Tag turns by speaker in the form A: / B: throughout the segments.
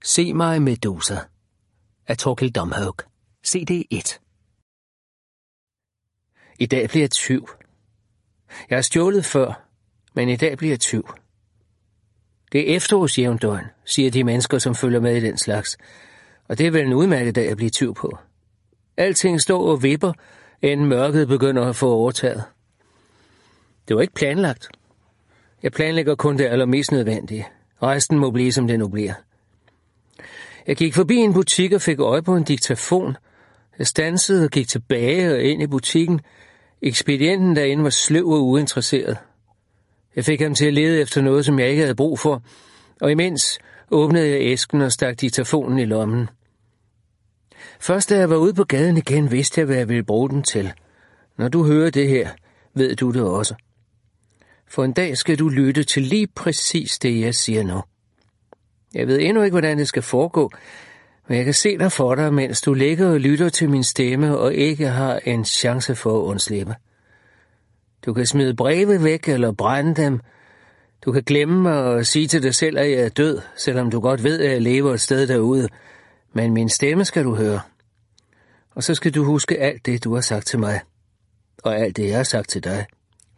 A: Se mig Medusa af Thorkild Domhaug. CD 1. I dag bliver jeg tyv. Jeg har stjålet før, men i dag bliver jeg tyv. Det er efterårsjævndøgn, siger de mennesker, som følger med i den slags. Og det er vel en udmærket dag at blive tyv på. Alting står og vipper, inden mørket begynder at få overtaget. Det var ikke planlagt. Jeg planlægger kun det allermest nødvendige. Resten må blive, som det nu bliver. Jeg gik forbi en butik og fik øje på en diktafon. Jeg standsede og gik tilbage og ind i butikken. Ekspedienten derinde var sløv og uinteresseret. Jeg fik ham til at lede efter noget, som jeg ikke havde brug for, og imens åbnede jeg æsken og stak diktafonen i lommen. Først da jeg var ude på gaden igen, vidste jeg, hvad jeg ville bruge den til. Når du hører det her, ved du det også. For en dag skal du lytte til lige præcis det, jeg siger nu. Jeg ved endnu ikke, hvordan det skal foregå, men jeg kan se dig for dig, mens du ligger og lytter til min stemme og ikke har en chance for at undslippe. Du kan smide breve væk eller brænde dem. Du kan glemme og sige til dig selv, at jeg er død, selvom du godt ved, at jeg lever et sted derude. Men min stemme skal du høre. Og så skal du huske alt det, du har sagt til mig. Og alt det, jeg har sagt til dig.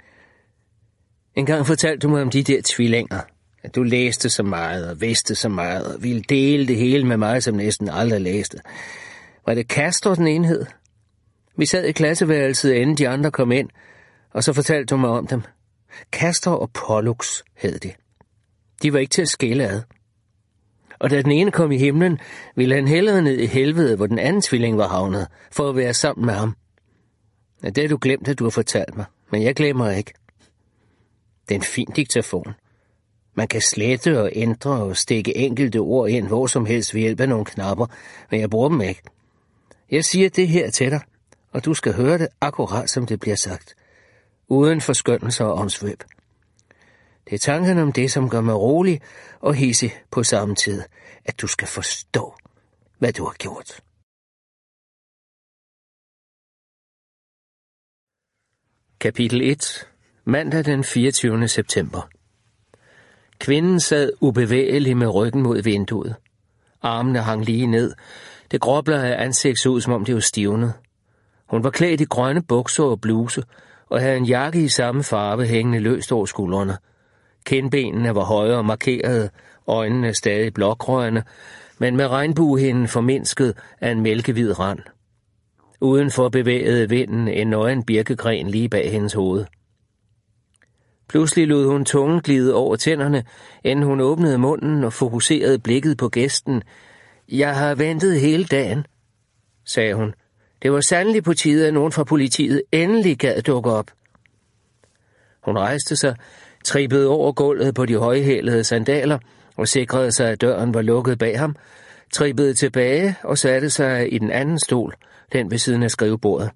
A: En gang fortalte du mig om de der tvillinger. At du læste så meget og vidste så meget og ville dele det hele med mig, som næsten aldrig læste. Var det Castor, den ene hed? Vi sad i klasseværelset, inden de andre kom ind, og så fortalte du mig om dem. Castor og Pollux hed de. De var ikke til at skille ad. Og da den ene kom i himlen, ville han hellere ned i helvede, hvor den anden tvilling var havnet, for at være sammen med ham. Ja, det har du glemt, at du har fortalt mig, men jeg glemmer ikke. Det er en fin diktafon. Man kan slette og ændre og stikke enkelte ord ind hvor som helst ved hjælp af nogle knapper, men jeg bruger dem ikke. Jeg siger det her til dig, og du skal høre det akkurat som det bliver sagt, uden forskønnelser og omsvøb. Det er tanken om det, som gør mig rolig og hidsig på samme tid, at du skal forstå, hvad du har gjort. Kapitel 1. Mandag den 24. september. Kvinden sad ubevægelig med ryggen mod vinduet. Armene hang lige ned. Det gråblede af ansigt ud, som om det var stivnet. Hun var klædt i grønne bukser og bluse, og havde en jakke i samme farve hængende løst over skuldrene. Kindbenene var høje og markerede, øjnene stadig blågrønne, men med regnbuehinden formindsket af en mælkehvid rand. Udenfor bevægede vinden en nøgen birkegren lige bag hendes hoved. Pludselig lod hun tungen glide over tænderne, inden hun åbnede munden og fokuserede blikket på gæsten. Jeg har ventet hele dagen, sagde hun. Det var sandelig på tide, at nogen fra politiet endelig gad dukke op. Hun rejste sig, trippede over gulvet på de højhælede sandaler og sikrede sig, at døren var lukket bag ham, trippede tilbage og satte sig i den anden stol, den ved siden af skrivebordet.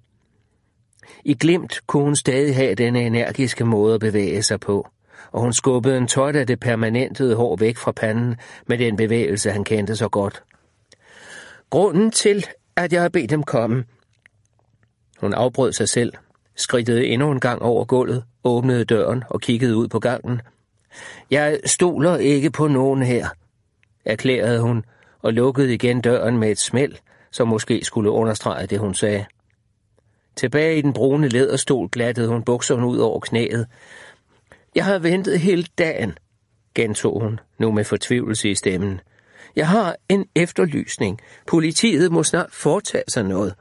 A: I glimt kunne hun stadig have denne energiske måde at bevæge sig på, og hun skubbede en tot af det permanentede hår væk fra panden med den bevægelse, han kendte så godt. Grunden til, at jeg har bedt dem komme. Hun afbrød sig selv, skridtede endnu en gang over gulvet, åbnede døren og kiggede ud på gangen. Jeg stoler ikke på nogen her, erklærede hun og lukkede igen døren med et smæld, som måske skulle understrege det, hun sagde. Tilbage i den brune læderstol glattede hun bukserne ud over knæet. Jeg har ventet hele dagen, gentog hun, nu med fortvivlelse i stemmen. Jeg har en efterlysning. Politiet må snart foretage sig noget.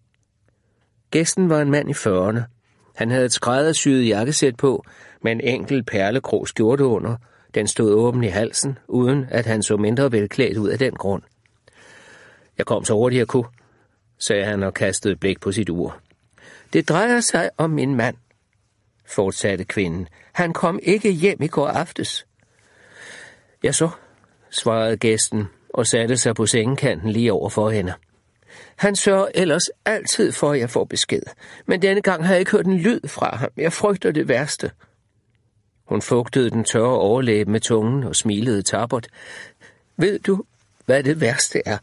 A: Gæsten var en mand i 40'erne. Han havde et skræddersyet jakkesæt på, med en enkelt perlegrå skjorte under. Den stod åben i halsen, uden at han så mindre velklædt ud af den grund. Jeg kom så hurtigt jeg kunne, sagde han og kastede et blik på sit ur. Det drejer sig om min mand, fortsatte kvinden. Han kom ikke hjem i går aftes. Ja så, svarede gæsten og satte sig på sengekanten lige over for hende. Han sørger ellers altid for, at jeg får besked, men denne gang har jeg ikke hørt en lyd fra ham. Jeg frygter det værste. Hun fugtede den tørre overlæbe med tungen og smilede tappert. Ved du, hvad det værste er?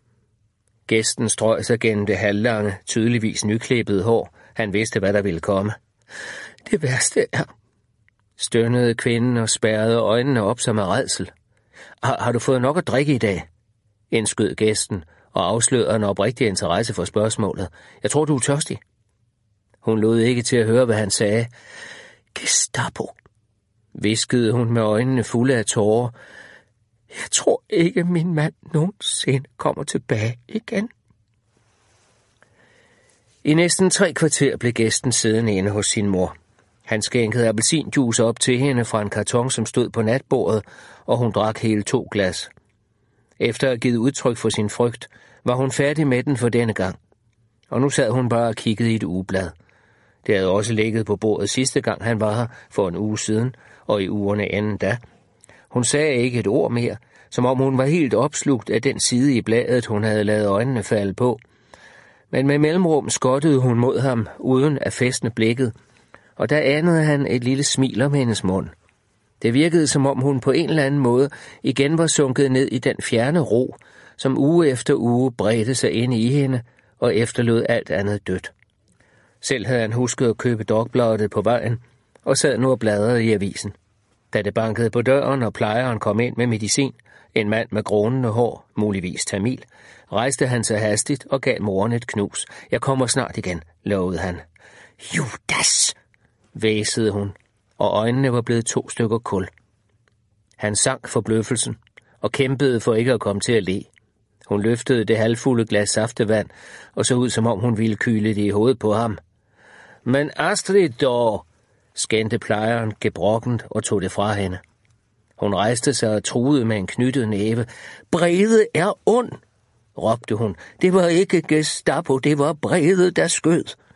A: Gæsten strøg sig gennem det halvlange, tydeligvis nyklippede hår. Han vidste, hvad der ville komme. Det værste er, stønnede kvinden og spærrede øjnene op som af rædsel. Har du fået nok at drikke i dag? indskød gæsten og afslørede en oprigtig interesse for spørgsmålet. Jeg tror, du er tørstig. Hun lod ikke til at høre, hvad han sagde. Gestapo, hviskede hun med øjnene fulde af tårer. Jeg tror ikke, min mand nogensinde kommer tilbage igen. I næsten 3 kvarter blev gæsten siddende inde hos sin mor. Han skænkede appelsinjuice op til hende fra en karton, som stod på natbordet, og hun drak hele 2 glas. Efter at have givet udtryk for sin frygt, var hun færdig med den for denne gang. Og nu sad hun bare og kiggede i et ugeblad. Det havde også ligget på bordet sidste gang, han var her for en uge siden, og i ugerne inden da. Hun sagde ikke et ord mere, som om hun var helt opslugt af den side i bladet, hun havde ladet øjnene falde på. Men med mellemrum skottede hun mod ham, uden at fæstne blikket, og der anede han et lille smil om hendes mund. Det virkede, som om hun på en eller anden måde igen var sunket ned i den fjerne ro, som uge efter uge bredte sig ind i hende og efterlod alt andet dødt. Selv havde han husket at købe Dagbladet på vejen, og sad nu og bladrede i avisen. Da det bankede på døren, og plejeren kom ind med medicin, en mand med grånende hår, muligvis tamil, rejste han sig hastigt og gav moren et knus. Jeg kommer snart igen, lovede han. Judas, hvæsede hun, og øjnene var blevet 2 stykker kul. Han sank forbløffelsen og kæmpede for ikke at komme til at le. Hun løftede det halvfulde glas saftevand og så ud, som om hun ville kyle det i hovedet på ham. Men Astrid dog, skændte plejeren gebrokkent og tog det fra hende. Hun rejste sig og truede med en knyttet næve. Brede er ond, råbte hun. Det var ikke Gestapo, det var Brede, der skød.